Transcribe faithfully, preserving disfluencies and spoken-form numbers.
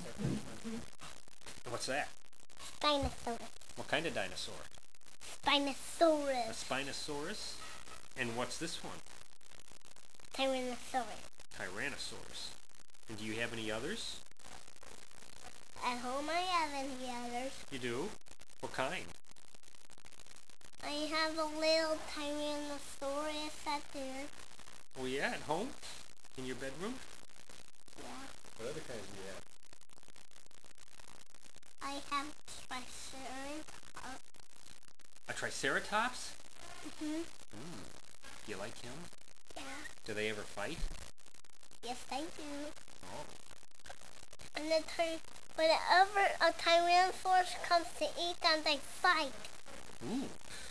What's that? Dinosaur. What kind of dinosaur? A Spinosaurus. Spinosaurus? And what's this one? Tyrannosaurus. Tyrannosaurus. And do you have any others? At home I have any others. You do? What kind? I have a little Tyrannosaurus out there. Oh yeah, at home? In your bedroom? Yeah. What other kinds do you have? I have Triceratops. A Triceratops? Mm-hmm. Mm. Do you like him? Yeah. Do they ever fight? Yes, I do. Oh. And the ty- whenever a Tyrannosaurus comes to eat them, they fight. Ooh.